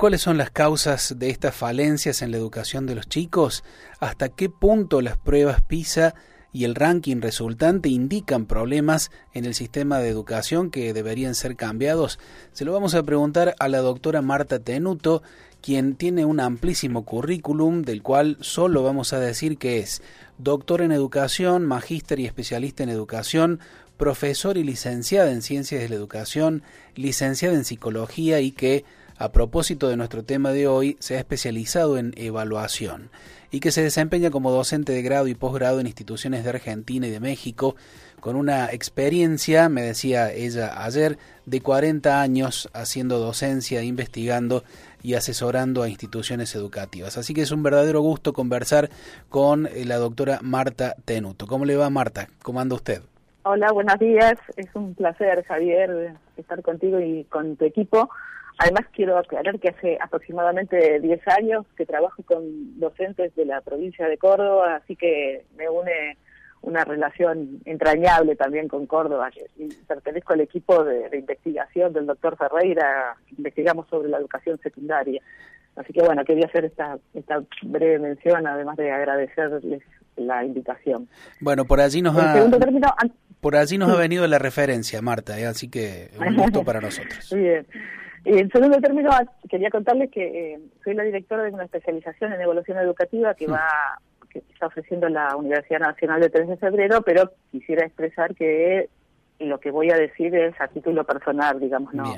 ¿cuáles son las causas de estas falencias en la educación de los chicos? ¿Hasta qué punto las pruebas PISA y el ranking resultante indican problemas en el sistema de educación que deberían ser cambiados? Se lo vamos a preguntar a la doctora Marta Tenuto, quien tiene un amplísimo currículum, del cual solo vamos a decir que es doctor en educación, magíster y especialista en educación, profesor y licenciada en ciencias de la educación, licenciada en psicología y que, a propósito de nuestro tema de hoy, se ha especializado en evaluación y que se desempeña como docente de grado y posgrado en instituciones de Argentina y de México, con una experiencia, me decía ella ayer, de 40 años haciendo docencia, investigando y asesorando a instituciones educativas. Así que es un verdadero gusto conversar con la doctora Marta Tenuto. ¿Cómo le va, Marta? ¿Cómo anda usted? Hola, buenos días. Es un placer, Javier, estar contigo y con tu equipo. Además, quiero aclarar que hace aproximadamente 10 años que trabajo con docentes de la provincia de Córdoba, así que me une una relación entrañable también con Córdoba. Y pertenezco al equipo de investigación del doctor Ferreira, investigamos sobre la educación secundaria. Así que bueno, quería hacer esta breve mención, además de agradecerles la invitación. Bueno, por allí nos ha sí. venido la referencia, Marta, así que un gusto para nosotros. Bien. Y en segundo término, quería contarles que soy la directora de una especialización en evaluación educativa que está ofreciendo la Universidad Nacional de 3 de Febrero, pero quisiera expresar que lo que voy a decir es a título personal, digamos, no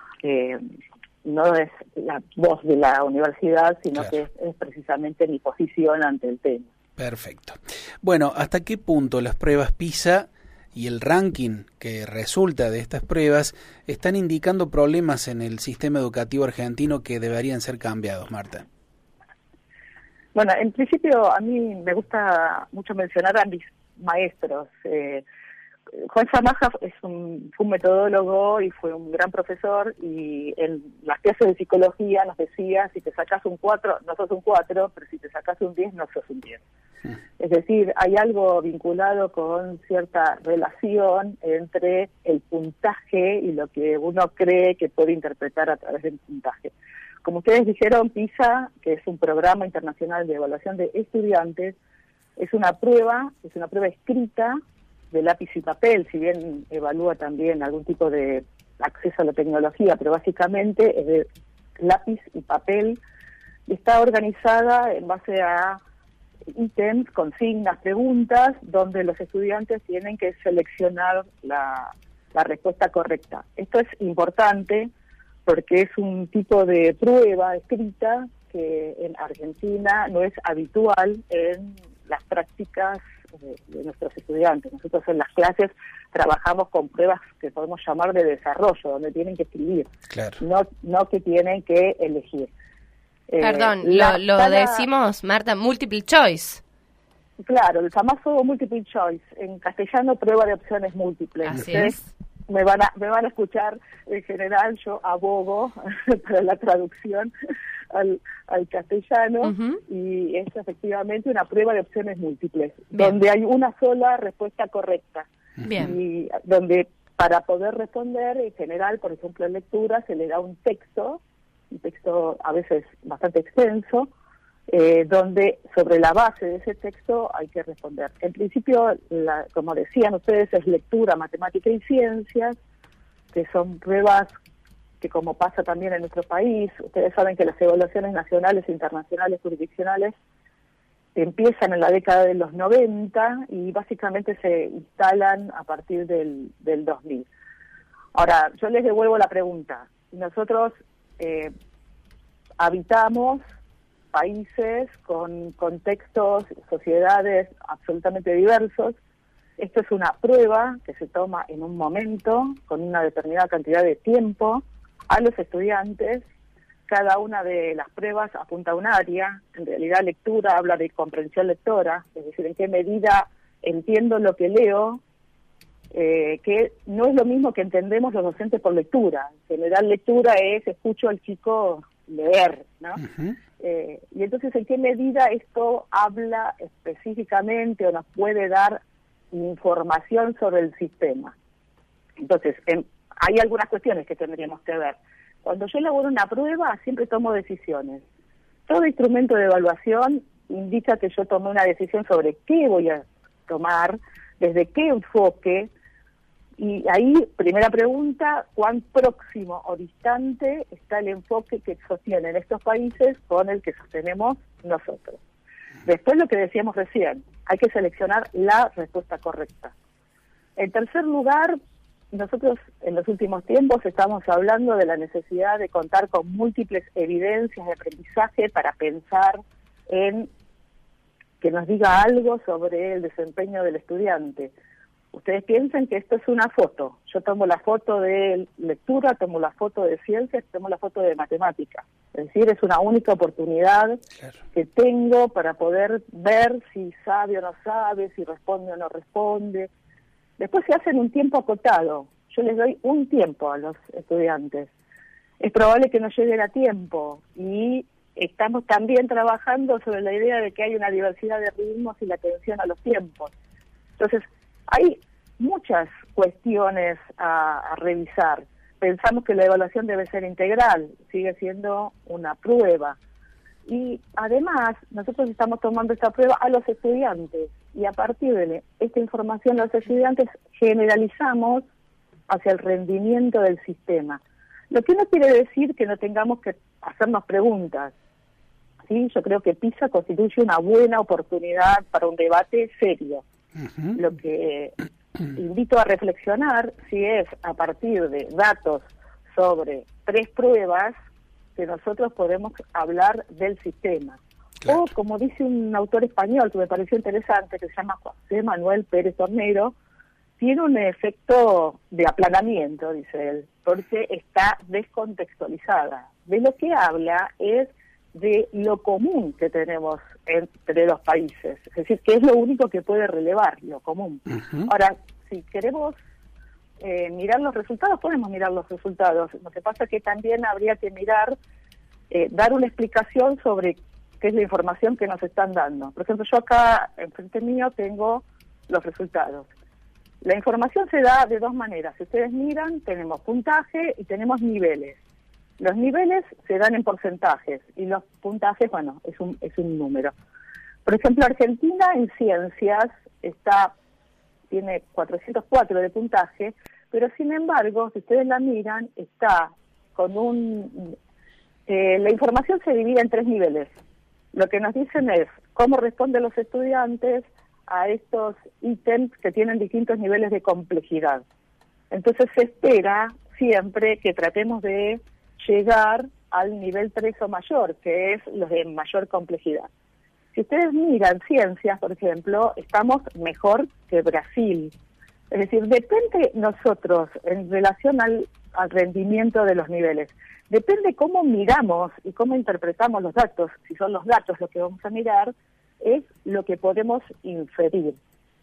es la voz de la universidad, sino claro, que es precisamente mi posición ante el tema. Perfecto. Bueno, ¿hasta qué punto las pruebas PISA y el ranking que resulta de estas pruebas están indicando problemas en el sistema educativo argentino que deberían ser cambiados, Marta? Bueno, en principio a mí me gusta mucho mencionar a mis maestros. Juan Zamaja fue un metodólogo y fue un gran profesor, y en las clases de psicología nos decía: si te sacas un 4, no sos un 4, pero si te sacas un 10, no sos un 10. Es decir, hay algo vinculado con cierta relación entre el puntaje y lo que uno cree que puede interpretar a través del puntaje. Como ustedes dijeron, PISA, que es un programa internacional de evaluación de estudiantes, es una prueba escrita de lápiz y papel, si bien evalúa también algún tipo de acceso a la tecnología, pero básicamente es de lápiz y papel, y está organizada en base a ítems, consignas, preguntas, donde los estudiantes tienen que seleccionar la respuesta correcta. Esto es importante porque es un tipo de prueba escrita que en Argentina no es habitual en las prácticas de nuestros estudiantes. Nosotros en las clases trabajamos con pruebas que podemos llamar de desarrollo, donde tienen que escribir, claro, no que tienen que elegir. Perdón, lo decimos, Marta, multiple choice. Claro, el famoso multiple choice, en castellano prueba de opciones múltiples. Así Ustedes es. me van a escuchar, en general yo abogo para la traducción al castellano, y es efectivamente una prueba de opciones múltiples, donde hay una sola respuesta correcta. Bien. Y donde para poder responder, en general, por ejemplo en lectura, se le da un texto a veces bastante extenso, donde sobre la base de ese texto hay que responder. En principio, como decían ustedes, es lectura, matemática y ciencias, que son pruebas que, como pasa también en nuestro país, ustedes saben que las evaluaciones nacionales e internacionales jurisdiccionales empiezan en la década de los 90 y básicamente se instalan a partir del 2000. Ahora, yo les devuelvo la pregunta. Nosotros habitamos países con contextos, sociedades absolutamente diversos. Esto es una prueba que se toma en un momento, con una determinada cantidad de tiempo, a los estudiantes. Cada una de las pruebas apunta a un área. En realidad, lectura habla de comprensión lectora, es decir, en qué medida entiendo lo que leo, que no es lo mismo que entendemos los docentes por lectura. En general, lectura es escucho al chico leer, ¿no? Y entonces, ¿en qué medida esto habla específicamente o nos puede dar información sobre el sistema? Entonces, hay algunas cuestiones que tendríamos que ver. Cuando yo elaboro una prueba, siempre tomo decisiones. Todo instrumento de evaluación indica que yo tomé una decisión sobre qué voy a tomar, desde qué enfoque, y ahí, primera pregunta, ¿cuán próximo o distante está el enfoque que sostienen estos países con el que sostenemos nosotros? Después, lo que decíamos recién, hay que seleccionar la respuesta correcta. En tercer lugar, nosotros en los últimos tiempos estamos hablando de la necesidad de contar con múltiples evidencias de aprendizaje para pensar en que nos diga algo sobre el desempeño del estudiante. Ustedes piensen que esto es una foto. Yo tomo la foto de lectura, tomo la foto de ciencias, tomo la foto de matemática. Es decir, es una única oportunidad que tengo para poder ver si sabe o no sabe, si responde o no responde. Después se hace en un tiempo acotado. Yo les doy un tiempo a los estudiantes. Es probable que no lleguen a tiempo y estamos también trabajando sobre la idea de que hay una diversidad de ritmos y la atención a los tiempos. Entonces, hay muchas cuestiones a revisar. Pensamos que la evaluación debe ser integral, sigue siendo una prueba. Y además, nosotros estamos tomando esta prueba a los estudiantes y a partir de esta información los estudiantes generalizamos hacia el rendimiento del sistema. Lo que no quiere decir que no tengamos que hacernos preguntas. ¿Sí? Yo creo que PISA constituye una buena oportunidad para un debate serio. Uh-huh. Lo que invito a reflexionar si es a partir de datos sobre 3 pruebas que nosotros podemos hablar del sistema. Claro. O como dice un autor español que me pareció interesante, que se llama José Manuel Pérez Tornero, tiene un efecto de aplanamiento, dice él, porque está descontextualizada. De lo que habla es de lo común que tenemos entre los países, es decir, que es lo único que puede relevar, lo común. Uh-huh. Ahora, si queremos mirar los resultados, podemos mirar los resultados. Lo que pasa es que también habría que mirar, dar una explicación sobre qué es la información que nos están dando. Por ejemplo, yo acá, enfrente mío, tengo los resultados. La información se da de 2 maneras. Si ustedes miran, tenemos puntaje y tenemos niveles. Los niveles se dan en porcentajes y los puntajes, bueno, es un número. Por ejemplo, Argentina en ciencias tiene 404 de puntaje, pero sin embargo, si ustedes la miran, está con la información se divide en 3 niveles. Lo que nos dicen es cómo responden los estudiantes a estos ítems que tienen distintos niveles de complejidad. Entonces se espera siempre que tratemos de llegar al nivel 3 o mayor, que es los de mayor complejidad. Si ustedes miran ciencias, por ejemplo, estamos mejor que Brasil. Es decir, depende nosotros en relación al rendimiento de los niveles. Depende cómo miramos y cómo interpretamos los datos. Si son los datos lo que vamos a mirar, es lo que podemos inferir.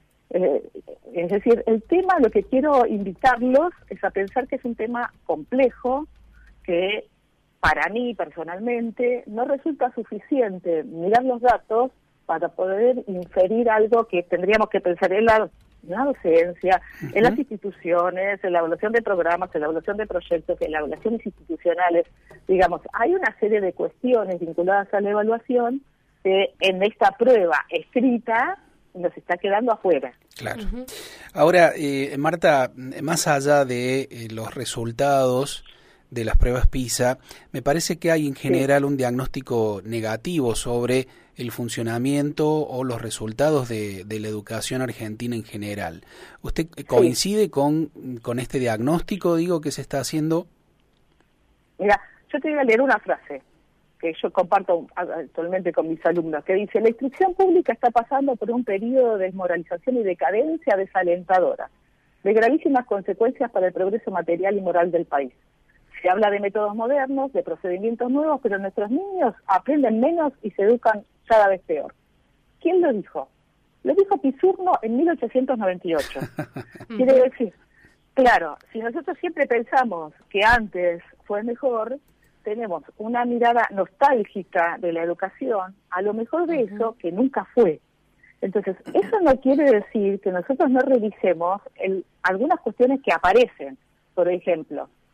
Es decir, el tema, lo que quiero invitarlos es a pensar que es un tema complejo, que para mí personalmente no resulta suficiente mirar los datos para poder inferir algo que tendríamos que pensar en la docencia, uh-huh, en las instituciones, en la evaluación de programas, en la evaluación de proyectos, en las evaluaciones institucionales. Digamos, hay una serie de cuestiones vinculadas a la evaluación que en esta prueba escrita nos está quedando afuera. Claro. Uh-huh. Ahora, Marta, más allá de los resultados de las pruebas PISA, me parece que hay en general un diagnóstico negativo sobre el funcionamiento o los resultados de la educación argentina en general. ¿Usted coincide con este diagnóstico, que se está haciendo? Mira, yo te voy a leer una frase que yo comparto actualmente con mis alumnos, que dice: la instrucción pública está pasando por un periodo de desmoralización y decadencia desalentadora, de gravísimas consecuencias para el progreso material y moral del país. Se habla de métodos modernos, de procedimientos nuevos, pero nuestros niños aprenden menos y se educan cada vez peor. ¿Quién lo dijo? Lo dijo Pisurno en 1898. Quiere decir, claro, si nosotros siempre pensamos que antes fue mejor, tenemos una mirada nostálgica de la educación, a lo mejor de eso que nunca fue. Entonces, eso no quiere decir que nosotros no revisemos algunas cuestiones que aparecen. Por ejemplo,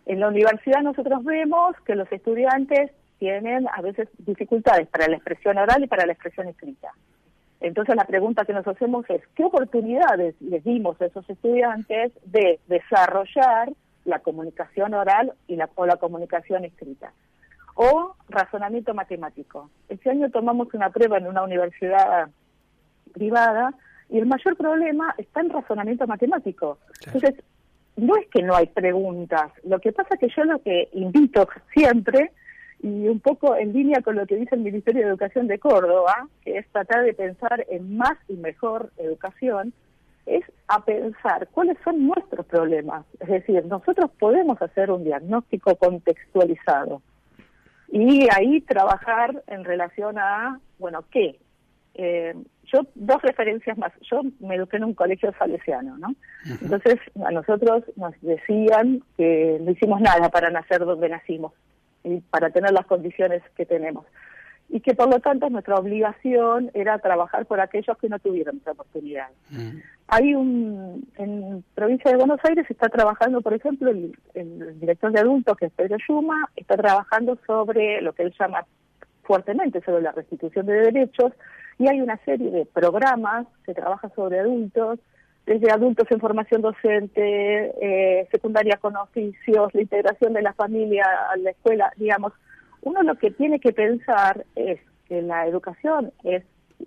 En la universidad nosotros vemos que los estudiantes tienen a veces dificultades para la expresión oral y para la expresión escrita. Entonces la pregunta que nos hacemos es, ¿qué oportunidades les dimos a esos estudiantes de desarrollar la comunicación oral o la comunicación escrita? O razonamiento matemático. Este año tomamos una prueba en una universidad privada y el mayor problema está en razonamiento matemático. Claro. Entonces, no es que no hay preguntas, lo que pasa es que yo lo que invito siempre, y un poco en línea con lo que dice el Ministerio de Educación de Córdoba, que es tratar de pensar en más y mejor educación, es a pensar cuáles son nuestros problemas. Es decir, nosotros podemos hacer un diagnóstico contextualizado y ahí trabajar en relación a, bueno, ¿qué? Yo, dos referencias más. Yo me eduqué en un colegio salesiano, ¿no? Entonces, a nosotros nos decían que no hicimos nada para nacer donde nacimos y para tener las condiciones que tenemos. Y que, por lo tanto, nuestra obligación era trabajar por aquellos que no tuvieron esa oportunidad. Hay en provincia de Buenos Aires está trabajando, por ejemplo, el director de adultos, que es Pedro Yuma, está trabajando sobre lo que él llama fuertemente sobre la restitución de derechos, y hay una serie de programas que trabajan sobre adultos, desde adultos en formación docente, secundaria con oficios, la integración de la familia a la escuela, digamos. Uno lo que tiene que pensar es que la educación es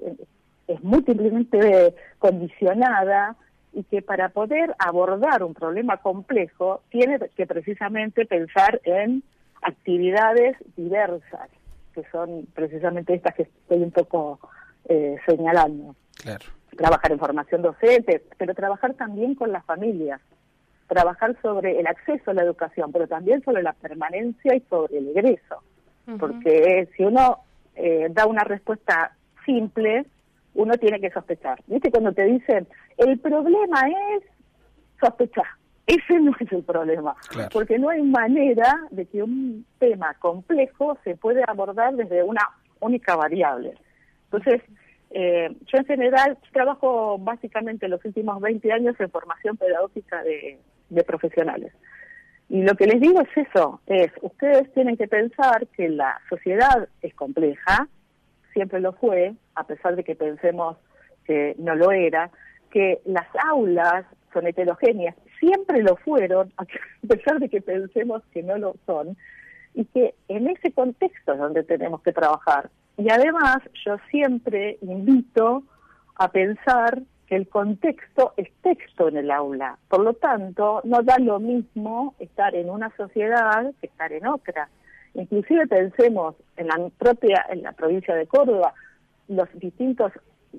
múltiplemente condicionada y que para poder abordar un problema complejo tiene que precisamente pensar en actividades diversas, que son precisamente estas que estoy un poco señalando. Claro. Trabajar en formación docente, pero trabajar también con las familias, trabajar sobre el acceso a la educación, pero también sobre la permanencia y sobre el egreso. Porque si uno da una respuesta simple, uno tiene que sospechar. ¿Viste cuando te dicen, el problema es sospechar? Ese no es el problema, claro. Porque no hay manera de que un tema complejo se pueda abordar desde una única variable. Entonces, yo en general trabajo básicamente los últimos 20 años en formación pedagógica de profesionales. Y lo que les digo es eso, ustedes tienen que pensar que la sociedad es compleja, siempre lo fue, a pesar de que pensemos que no lo era, que las aulas son heterogéneas, siempre lo fueron, a pesar de que pensemos que no lo son, y que en ese contexto es donde tenemos que trabajar. Y además yo siempre invito a pensar que el contexto es texto en el aula. Por lo tanto, no da lo mismo estar en una sociedad que estar en otra. Inclusive pensemos en la provincia de Córdoba, los distintos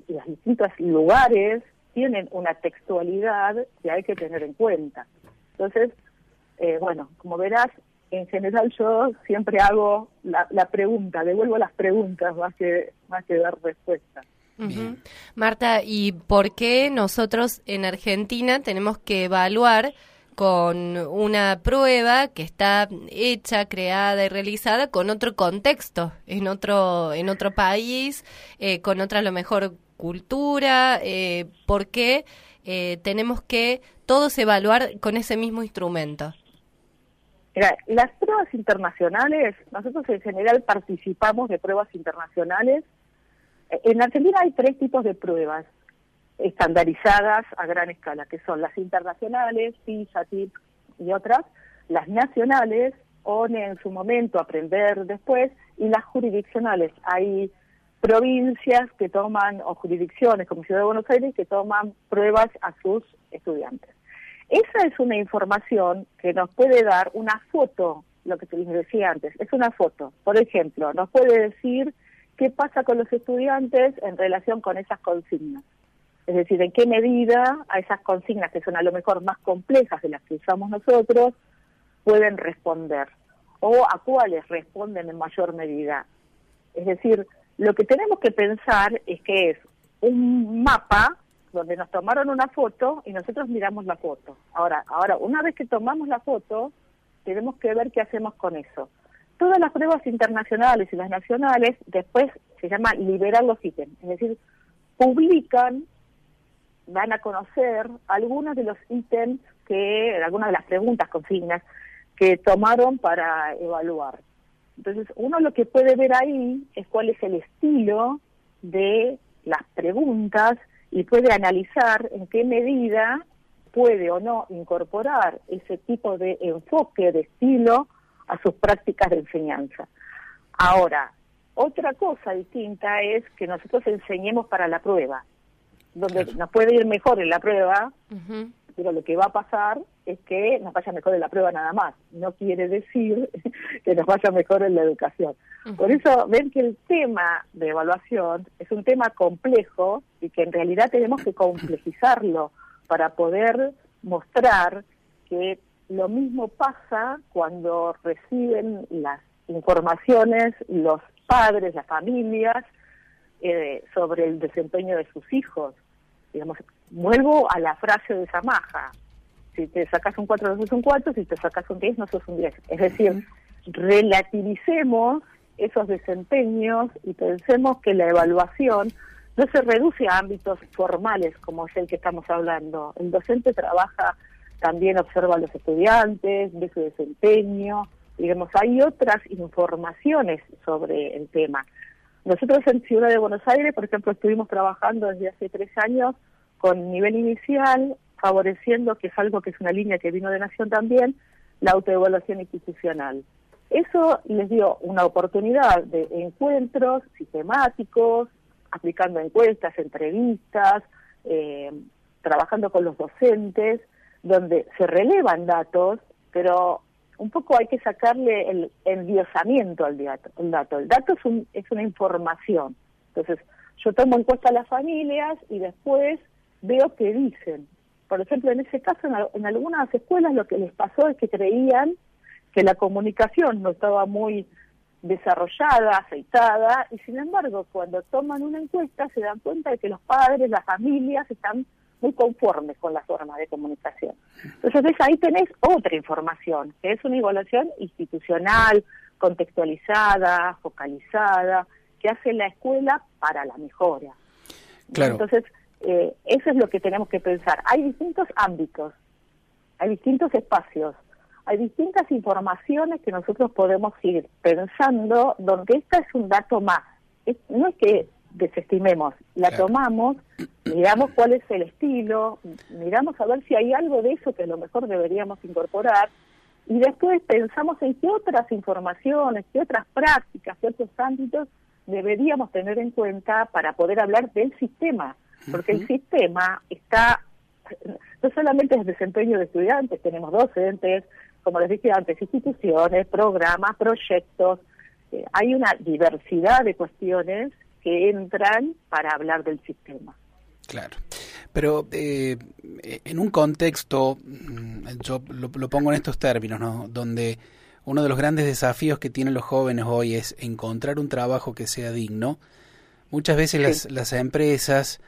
lugares tienen una textualidad que hay que tener en cuenta. Entonces, bueno, como verás, en general yo siempre hago la pregunta, devuelvo las preguntas más que dar respuestas. Marta, ¿y por qué nosotros en Argentina tenemos que evaluar con una prueba que está hecha, creada y realizada con otro contexto, en otro país, con otra a lo mejor cultura? ¿Por qué tenemos que todos evaluar con ese mismo instrumento? Mira, las pruebas internacionales, nosotros en general participamos de pruebas internacionales. En Argentina hay 3 tipos de pruebas estandarizadas a gran escala, que son las internacionales, PISA, TIP y otras, las nacionales, ONE en su momento, Aprender después, y las jurisdiccionales. Hay provincias que toman, o jurisdicciones como Ciudad de Buenos Aires, que toman pruebas a sus estudiantes. Esa es una información que nos puede dar una foto, lo que te decía antes, es una foto. Por ejemplo, nos puede decir qué pasa con los estudiantes en relación con esas consignas. Es decir, en qué medida a esas consignas, que son a lo mejor más complejas de las que usamos nosotros, pueden responder, o a cuáles responden en mayor medida. Es decir, lo que tenemos que pensar es que es un mapa donde nos tomaron una foto y nosotros miramos la foto. Ahora, una vez que tomamos la foto, tenemos que ver qué hacemos con eso. Todas las pruebas internacionales y las nacionales después se llama liberar los ítems, es decir, publican, dan a conocer algunos de los ítems algunas de las preguntas, consignas, que tomaron para evaluar. Entonces, uno lo que puede ver ahí es cuál es el estilo de las preguntas y puede analizar en qué medida puede o no incorporar ese tipo de enfoque, de estilo, a sus prácticas de enseñanza. Ahora, otra cosa distinta es que nosotros enseñemos para la prueba, donde nos puede ir mejor en la prueba, pero lo que va a pasar es que nos vaya mejor en la prueba nada más. No quiere decir que nos vaya mejor en la educación. Por eso ven que el tema de evaluación es un tema complejo y que en realidad tenemos que complejizarlo para poder mostrar que lo mismo pasa cuando reciben las informaciones los padres, las familias, sobre el desempeño de sus hijos. Digamos, vuelvo a la frase de Samaja: si te sacas un 4 no sos un 4, si te sacas un 10 no sos un 10. Es decir, relativicemos esos desempeños y pensemos que la evaluación no se reduce a ámbitos formales como es el que estamos hablando. El docente trabaja, también observa a los estudiantes, ve su desempeño, digamos, hay otras informaciones sobre el tema. Nosotros en Ciudad de Buenos Aires, por ejemplo, estuvimos trabajando desde hace 3 años con nivel inicial, favoreciendo, que es algo que es una línea que vino de Nación también, la autoevaluación institucional. Eso les dio una oportunidad de encuentros sistemáticos, aplicando encuestas, entrevistas, trabajando con los docentes, donde se relevan datos, pero un poco hay que sacarle el endiosamiento al dato. El dato es una información. Entonces, yo tomo en cuenta a las familias y después veo qué dicen. Por ejemplo, en ese caso, en algunas escuelas lo que les pasó es que creían que la comunicación no estaba muy desarrollada, aceitada, y sin embargo, cuando toman una encuesta se dan cuenta de que los padres, las familias están muy conformes con la forma de comunicación. Entonces ahí tenés otra información, que es una evaluación institucional, contextualizada, focalizada, que hace la escuela para la mejora. Claro. Entonces, eso es lo que tenemos que pensar. Hay distintos ámbitos, hay distintos espacios, hay distintas informaciones que nosotros podemos ir pensando, donde esta es un dato más. No es que desestimemos, la tomamos, miramos cuál es el estilo, miramos a ver si hay algo de eso que a lo mejor deberíamos incorporar, y después pensamos en qué otras informaciones, qué otras prácticas, qué otros ámbitos deberíamos tener en cuenta para poder hablar del sistema, porque el sistema está, no solamente es desempeño de estudiantes, tenemos docentes, como les dije antes, instituciones, programas, proyectos, hay una diversidad de cuestiones que entran para hablar del sistema. Claro, pero en un contexto, yo lo pongo en estos términos, ¿no?, donde uno de los grandes desafíos que tienen los jóvenes hoy es encontrar un trabajo que sea digno. Muchas veces las empresas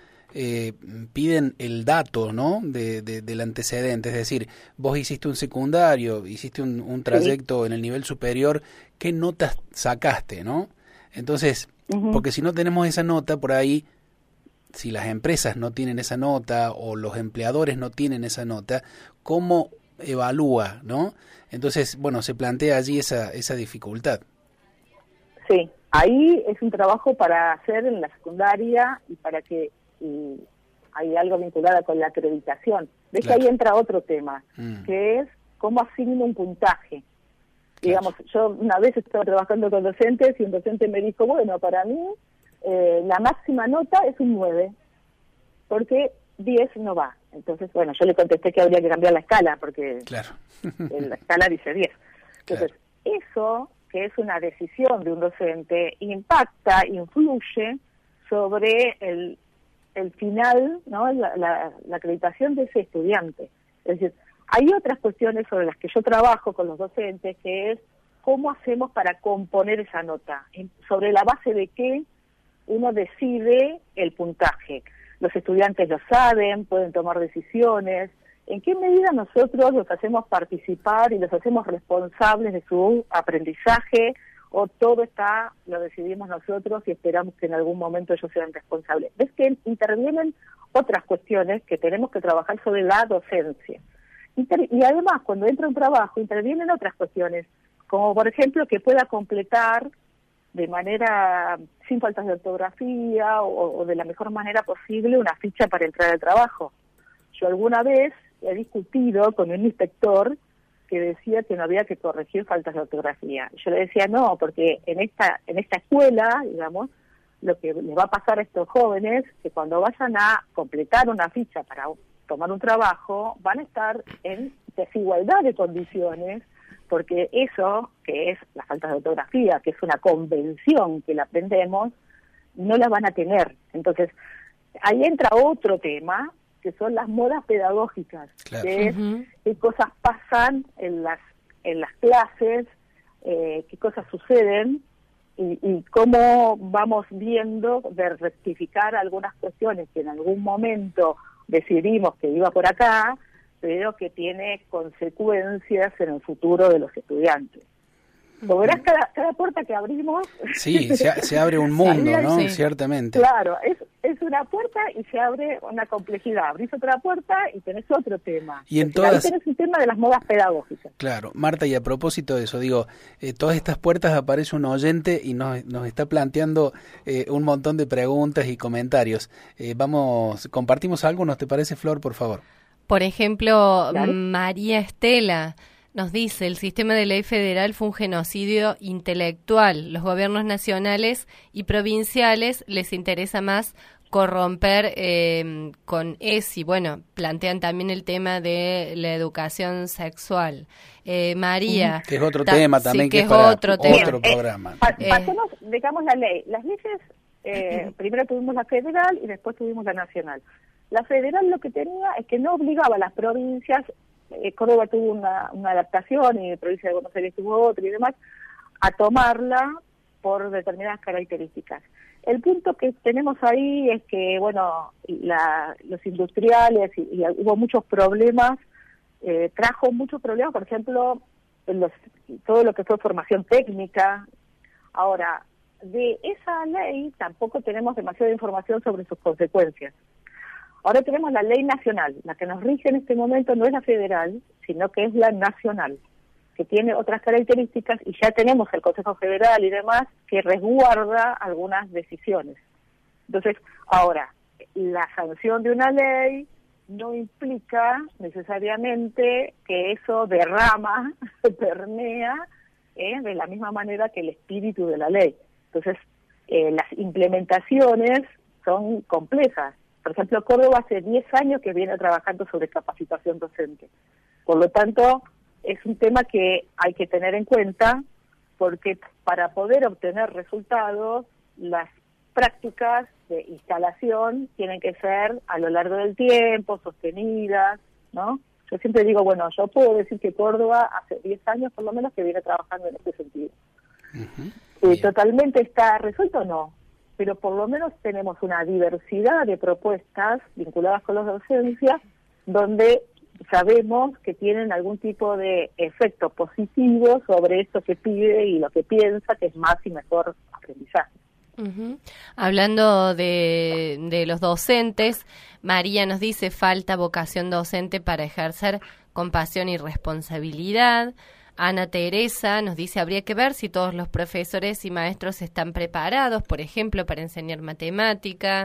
piden el dato, ¿no?, del antecedente, es decir, vos hiciste un secundario, hiciste un trayecto en el nivel superior, ¿qué notas sacaste, no? Entonces, porque si no tenemos esa nota por ahí, si las empresas no tienen esa nota o los empleadores no tienen esa nota, ¿cómo evalúa, no? Entonces, bueno, se plantea allí esa dificultad. Sí, ahí es un trabajo para hacer en la secundaria y para que hay algo vinculado con la acreditación. ¿Ves? Claro. Que ahí entra otro tema, que es cómo asigno un puntaje. Digamos, yo una vez estaba trabajando con docentes y un docente me dijo, bueno, para mí la máxima nota es un 9, porque 10 no va. Entonces, bueno, yo le contesté que habría que cambiar la escala, porque la escala dice 10. Entonces, eso, que es una decisión de un docente, impacta, influye sobre el final, ¿no?, la acreditación de ese estudiante. Es decir, hay otras cuestiones sobre las que yo trabajo con los docentes, que es cómo hacemos para componer esa nota, sobre la base de qué uno decide el puntaje. Los estudiantes lo saben, pueden tomar decisiones. ¿En qué medida nosotros los hacemos participar y los hacemos responsables de su aprendizaje? ¿O todo lo decidimos nosotros y esperamos que en algún momento ellos sean responsables? ¿Ves que intervienen otras cuestiones que tenemos que trabajar sobre la docencia? Y además, cuando entra un trabajo, intervienen otras cuestiones, como por ejemplo que pueda completar de manera sin faltas de ortografía o de la mejor manera posible una ficha para entrar al trabajo. Yo alguna vez he discutido con un inspector que decía que no había que corregir faltas de ortografía. Yo le decía no, porque en esta escuela, digamos, lo que les va a pasar a estos jóvenes, que cuando vayan a completar una ficha para tomar un trabajo, van a estar en desigualdad de condiciones, porque eso, que es la falta de ortografía, que es una convención que la aprendemos, no la van a tener. Entonces, ahí entra otro tema, que son las modas pedagógicas, claro. Que es qué cosas pasan en las clases, qué cosas suceden, y cómo vamos viendo de rectificar algunas cuestiones que en algún momento decidimos que iba por acá, pero que tiene consecuencias en el futuro de los estudiantes. Como verás, cada puerta que abrimos... Sí, se abre un mundo, ¿no? Sí. Ciertamente. Claro, es una puerta y se abre una complejidad. Abrís otra puerta y tenés otro tema. Y en todas... Ahí tenés un tema de las modas pedagógicas. Claro, Marta, y a propósito de eso, digo, todas estas puertas aparece un oyente y nos está planteando un montón de preguntas y comentarios. Compartimos algo, ¿nos te parece, Flor, por favor? Por ejemplo, ¿claro? María Estela nos dice, el sistema de ley federal fue un genocidio intelectual. Los gobiernos nacionales y provinciales les interesa más corromper con ESI. Bueno, plantean también el tema de la educación sexual. María. Que es otro tema también, sí, que es para otro programa. Pasemos, digamos, la ley. Las leyes, primero tuvimos la federal y después tuvimos la nacional. La federal lo que tenía es que no obligaba a las provincias, Córdoba tuvo una adaptación y la provincia de Buenos Aires tuvo otra y demás, a tomarla por determinadas características. El punto que tenemos ahí es que, bueno, los industriales y hubo muchos problemas, trajo muchos problemas, por ejemplo, todo lo que fue formación técnica. Ahora, de esa ley tampoco tenemos demasiada información sobre sus consecuencias. Ahora tenemos la ley nacional, la que nos rige en este momento no es la federal, sino que es la nacional, que tiene otras características y ya tenemos el Consejo Federal y demás que resguarda algunas decisiones. Entonces, ahora, la sanción de una ley no implica necesariamente que eso derrama, permea, de la misma manera que el espíritu de la ley. Entonces, las implementaciones son complejas. Por ejemplo, Córdoba hace 10 años que viene trabajando sobre capacitación docente. Por lo tanto, es un tema que hay que tener en cuenta porque para poder obtener resultados, las prácticas de instalación tienen que ser a lo largo del tiempo, sostenidas, ¿no? Yo siempre digo, bueno, yo puedo decir que Córdoba hace 10 años por lo menos que viene trabajando en este sentido. ¿Totalmente está resuelto? No. Pero por lo menos tenemos una diversidad de propuestas vinculadas con la docencia, donde sabemos que tienen algún tipo de efecto positivo sobre esto que pide y lo que piensa, que es más y mejor aprendizaje. Hablando de los docentes, María nos dice, falta vocación docente para ejercer con pasión y responsabilidad. Ana Teresa nos dice, habría que ver si todos los profesores y maestros están preparados, por ejemplo, para enseñar matemática.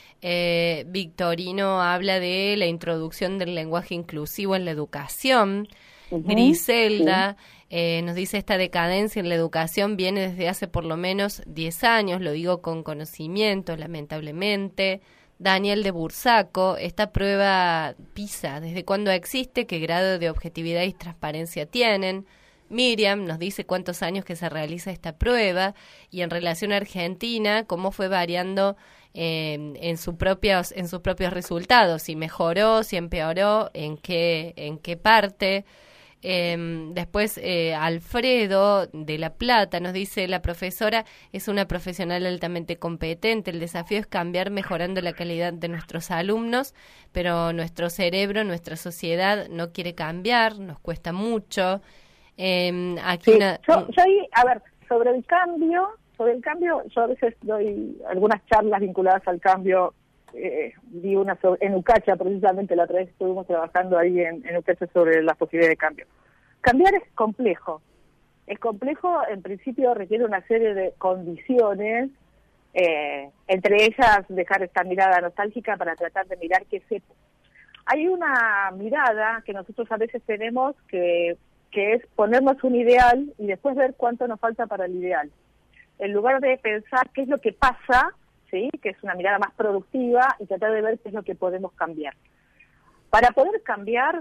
Victorino habla de la introducción del lenguaje inclusivo en la educación. Griselda nos dice, esta decadencia en la educación viene desde hace por lo menos 10 años, lo digo con conocimiento, lamentablemente. Daniel de Bursaco, esta prueba PISA, ¿desde cuándo existe? ¿Qué grado de objetividad y transparencia tienen? Miriam nos dice cuántos años que se realiza esta prueba y en relación a Argentina, cómo fue variando en sus propios resultados, si mejoró, si empeoró, en qué parte. Después Alfredo de La Plata nos dice, la profesora es una profesional altamente competente, el desafío es cambiar mejorando la calidad de nuestros alumnos, pero nuestro cerebro, nuestra sociedad no quiere cambiar, nos cuesta mucho. Aquí sí, yo ahí, a ver, sobre el cambio, yo a veces doy algunas charlas vinculadas al cambio di una en Ucacha, precisamente la otra vez estuvimos trabajando ahí en Ucacha sobre las posibilidades de cambio. Cambiar es complejo. Es complejo, en principio requiere una serie de condiciones, entre ellas dejar esta mirada nostálgica para tratar de mirar qué se... Hay una mirada que nosotros a veces tenemos que es ponernos un ideal y después ver cuánto nos falta para el ideal. En lugar de pensar qué es lo que pasa, ¿sí?, que es una mirada más productiva, y tratar de ver qué es lo que podemos cambiar. Para poder cambiar,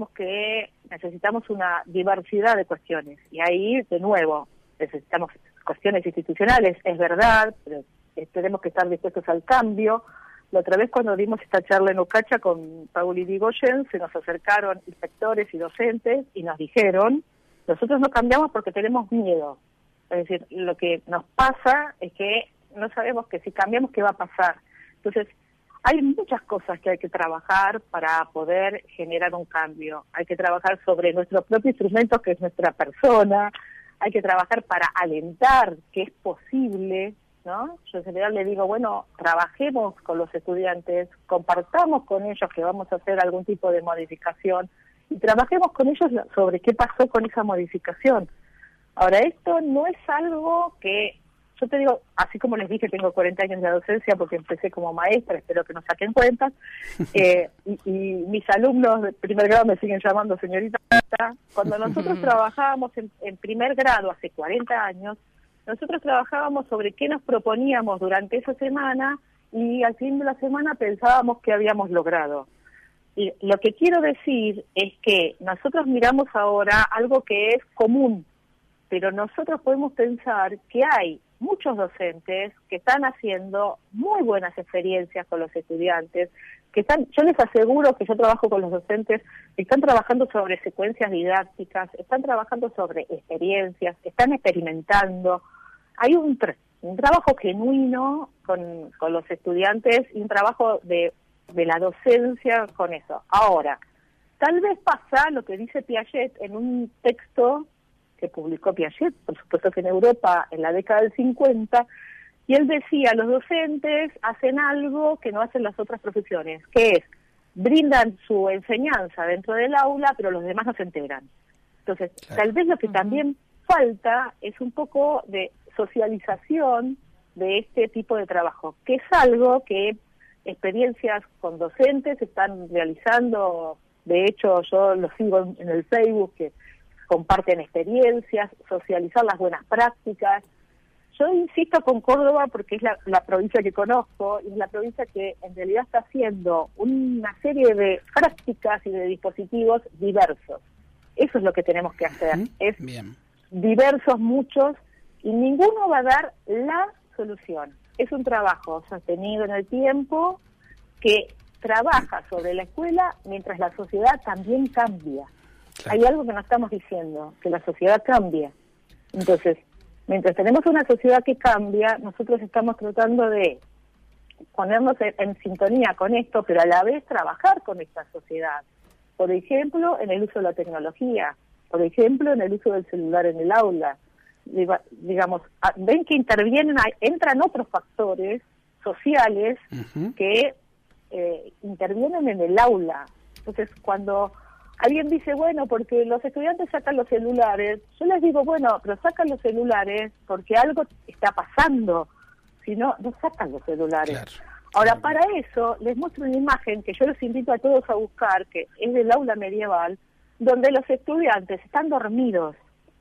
necesitamos una diversidad de cuestiones. Y ahí, de nuevo, necesitamos cuestiones institucionales, es verdad, pero tenemos que estar dispuestos al cambio. La otra vez cuando dimos esta charla en Ucacha con Paul Irigoyen, se nos acercaron inspectores y docentes y nos dijeron, nosotros no cambiamos porque tenemos miedo. Es decir, lo que nos pasa es que no sabemos que si cambiamos, ¿qué va a pasar? Entonces, hay muchas cosas que hay que trabajar para poder generar un cambio. Hay que trabajar sobre nuestro propio instrumento, que es nuestra persona. Hay que trabajar para alentar que es posible, ¿no? Yo en general le digo, bueno, trabajemos con los estudiantes, compartamos con ellos que vamos a hacer algún tipo de modificación y trabajemos con ellos sobre qué pasó con esa modificación. Ahora, esto no es algo que... Yo te digo, así como les dije, tengo 40 años de docencia porque empecé como maestra, espero que nos saquen cuentas, y mis alumnos de primer grado me siguen llamando señorita. Cuando nosotros trabajábamos en primer grado hace 40 años, nosotros trabajábamos sobre qué nos proponíamos durante esa semana y al fin de la semana pensábamos qué habíamos logrado. Y lo que quiero decir es que nosotros miramos ahora algo que es común, pero nosotros podemos pensar que hay muchos docentes que están haciendo muy buenas experiencias con los estudiantes, yo les aseguro que yo trabajo con los docentes, están trabajando sobre secuencias didácticas, están trabajando sobre experiencias, están experimentando. Hay un trabajo genuino con los estudiantes y un trabajo de la docencia con eso. Ahora, tal vez pasa lo que dice Piaget en un texto que publicó Piaget, por supuesto que en Europa, en la década del 50, y él decía, los docentes hacen algo que no hacen las otras profesiones, que es, brindan su enseñanza dentro del aula, pero los demás no se enteran. Entonces, tal vez lo que también falta es un poco de socialización de este tipo de trabajo, que es algo que experiencias con docentes están realizando. De hecho, yo los sigo en el Facebook, que comparten experiencias, socializar las buenas prácticas. Yo insisto con Córdoba porque es la provincia que conozco y es la provincia que en realidad está haciendo una serie de prácticas y de dispositivos diversos. Eso es lo que tenemos que hacer, es diversos, muchos, y ninguno va a dar la solución. Es un trabajo sostenido en el tiempo que trabaja sobre la escuela mientras la sociedad también cambia. Claro. Hay algo que no estamos diciendo, que la sociedad cambia. Entonces, mientras tenemos una sociedad que cambia, nosotros estamos tratando de ponernos en sintonía con esto, pero a la vez trabajar con esta sociedad. Por ejemplo, en el uso de la tecnología, por ejemplo, en el uso del celular en el aula. Digamos, ven que entran otros factores sociales que intervienen en el aula. Entonces, cuando alguien dice, bueno, porque los estudiantes sacan los celulares, yo les digo, bueno, pero sacan los celulares porque algo está pasando, si no, no sacan los celulares. Claro. Ahora, para eso, les muestro una imagen que yo los invito a todos a buscar, que es del aula medieval, donde los estudiantes están dormidos.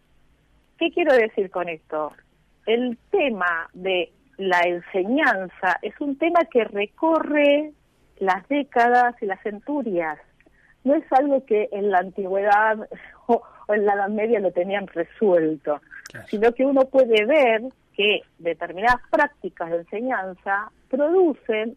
¿Qué quiero decir con esto? El tema de la enseñanza es un tema que recorre las décadas y las centurias. No es algo que en la antigüedad o en la Edad Media lo tenían resuelto, claro, sino que uno puede ver que determinadas prácticas de enseñanza producen,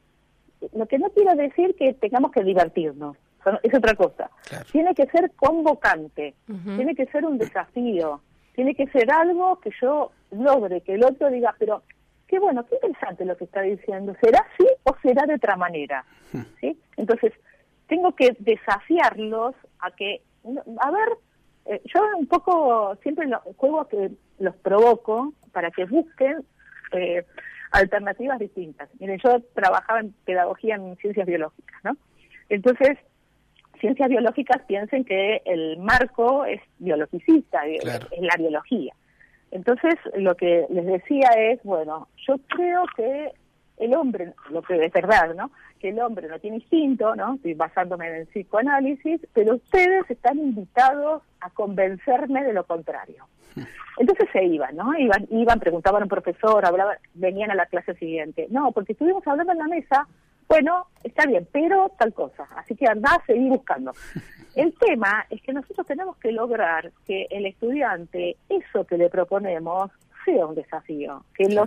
lo que no quiero decir que tengamos que divertirnos, es otra cosa. Claro. Tiene que ser convocante, tiene que ser un desafío, tiene que ser algo que yo logre, que el otro diga, pero qué bueno, qué interesante lo que está diciendo, ¿será así o será de otra manera? ¿Sí? Entonces, tengo que desafiarlos a que, a ver, yo un poco siempre juego que los provoco para que busquen. alternativas distintas. Miren, yo trabajaba en pedagogía en ciencias biológicas, ¿no? Entonces, ciencias biológicas piensen que el marco es biologicista, claro, es la biología. Entonces, lo que les decía es, bueno, yo creo que el hombre, lo que es verdad, ¿no? Que el hombre no tiene instinto, ¿no? Estoy basándome en el psicoanálisis, pero ustedes están invitados a convencerme de lo contrario. Entonces se iban, ¿no? Iban, preguntaban a un profesor, hablaban, venían a la clase siguiente. No, porque estuvimos hablando en la mesa, bueno, está bien, pero tal cosa. Así que andá a seguir buscando. El tema es que nosotros tenemos que lograr que el estudiante, eso que le proponemos, sea un desafío, que los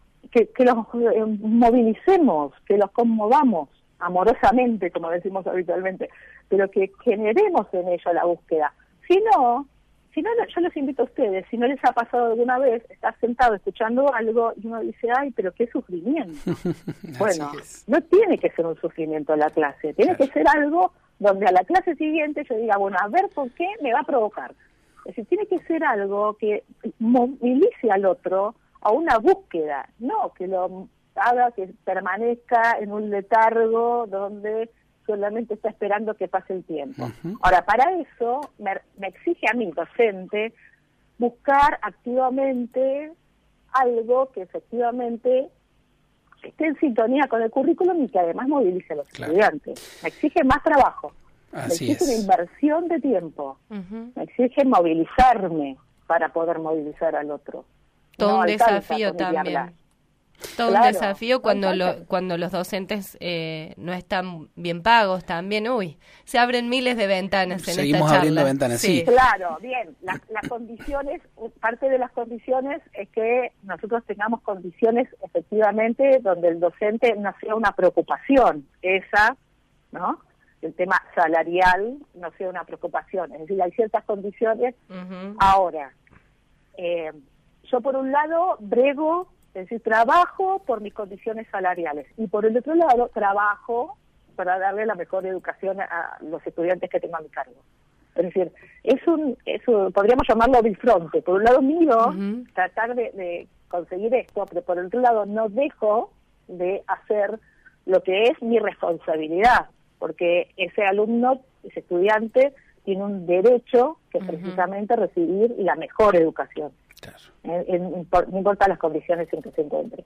movilicemos, que los conmovamos amorosamente, como decimos habitualmente, pero que generemos en ello la búsqueda. Si no, yo les invito a ustedes, si no les ha pasado alguna vez, estar sentado escuchando algo y uno dice, ay, pero qué sufrimiento. Bueno, no tiene que ser un sufrimiento la clase, tiene que ser algo donde a la clase siguiente yo diga, bueno, a ver por qué me va a provocar. Es decir, tiene que ser algo que movilice al otro a una búsqueda, no que lo haga que permanezca en un letargo donde solamente está esperando que pase el tiempo. Ahora, para eso me exige a mí, docente, buscar activamente algo que efectivamente esté en sintonía con el currículum y que además movilice a los estudiantes. Me exige más trabajo, me exige una inversión de tiempo, me exige movilizarme para poder movilizar al otro. Todo un desafío también. Todo un desafío cuando los docentes no están bien pagos también. Uy, se abren miles de ventanas en esta charla. Seguimos abriendo ventanas, sí. Claro, bien. Las condiciones, parte de las condiciones es que nosotros tengamos condiciones efectivamente donde el docente no sea una preocupación. Esa, ¿no? El tema salarial no sea una preocupación. Es decir, hay ciertas condiciones. Ahora, yo por un lado brego, es decir, trabajo por mis condiciones salariales y por el otro lado trabajo para darle la mejor educación a los estudiantes que tengo a mi cargo. Es decir, podríamos llamarlo bifronte. Por un lado miro tratar de conseguir esto, pero por el otro lado no dejo de hacer lo que es mi responsabilidad, porque ese alumno, ese estudiante, tiene un derecho que es precisamente recibir la mejor educación. Claro. No importa las condiciones en que se encuentre.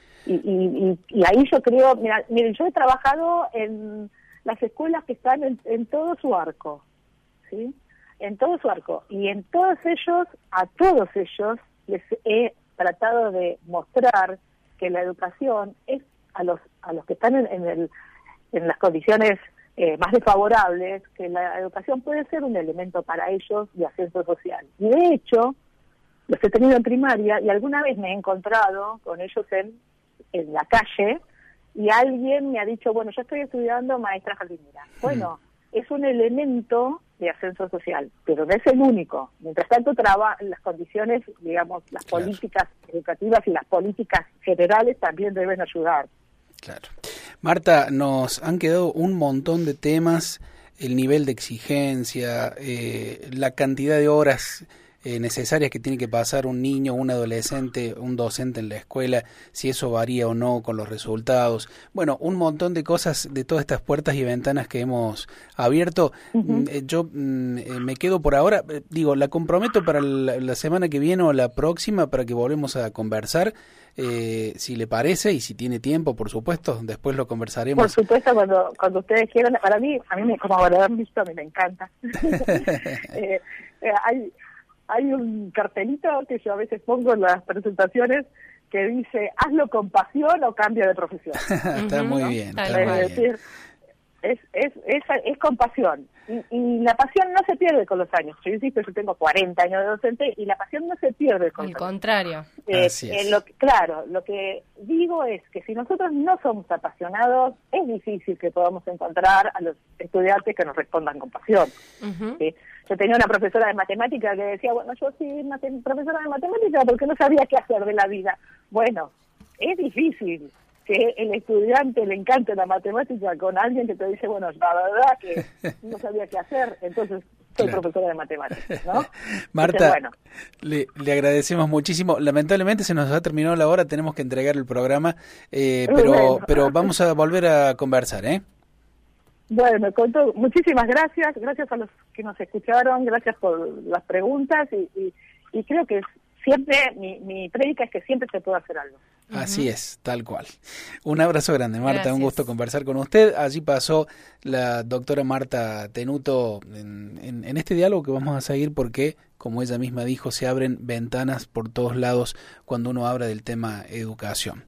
Y ahí yo creo, miren, yo he trabajado en las escuelas que están en todo su arco, ¿sí? En todo su arco. Y en todos ellos, a todos ellos, les he tratado de mostrar que la educación es a los que están en las condiciones más desfavorables, que la educación puede ser un elemento para ellos de ascenso social. Y de hecho, los he tenido en primaria y alguna vez me he encontrado con ellos en la calle y alguien me ha dicho, bueno, yo estoy estudiando maestra jardinera. Bueno, es un elemento de ascenso social, pero no es el único. Mientras tanto, las condiciones, digamos, las políticas educativas y las políticas generales también deben ayudar. Claro. Marta, nos han quedado un montón de temas, el nivel de exigencia, la cantidad de horas necesarias que tiene que pasar un niño, un adolescente, un docente en la escuela, si eso varía o no con los resultados. Bueno, un montón de cosas de todas estas puertas y ventanas que hemos abierto. Yo me quedo por ahora, la comprometo para la semana que viene o la próxima para que volvemos a conversar, si le parece y si tiene tiempo, por supuesto, después lo conversaremos. Por supuesto, cuando ustedes quieran. Para mí como habrán visto, a mí me encanta. Hay un cartelito que yo a veces pongo en las presentaciones que dice, hazlo con pasión o cambia de profesión. Está muy bien. Es decir, es con pasión. Y la pasión no se pierde con los años. Yo insisto, yo tengo 40 años de docente y la pasión no se pierde con los años. Al contrario. Lo que digo es que si nosotros no somos apasionados, es difícil que podamos encontrar a los estudiantes que nos respondan con pasión. ¿Sí? Yo tenía una profesora de matemática que decía, bueno, yo sí, profesora de matemática porque no sabía qué hacer de la vida. Bueno, es difícil que el estudiante le encante la matemática con alguien que te dice, bueno, la verdad que no sabía qué hacer. Entonces, soy Claro. profesora de matemáticas, ¿no? Marta, Entonces, bueno, le agradecemos muchísimo. Lamentablemente se nos ha terminado la hora, tenemos que entregar el programa, Bueno. pero vamos a volver a conversar, ¿eh? Bueno, muchísimas gracias a los que nos escucharon, gracias por las preguntas y creo que siempre, mi prédica es que siempre se puede hacer algo. Así es, tal cual. Un abrazo grande, Marta, Gracias. un gusto conversar con usted. Allí pasó la doctora Marta Tenuto en este diálogo que vamos a seguir porque, como ella misma dijo, se abren ventanas por todos lados cuando uno habla del tema educación.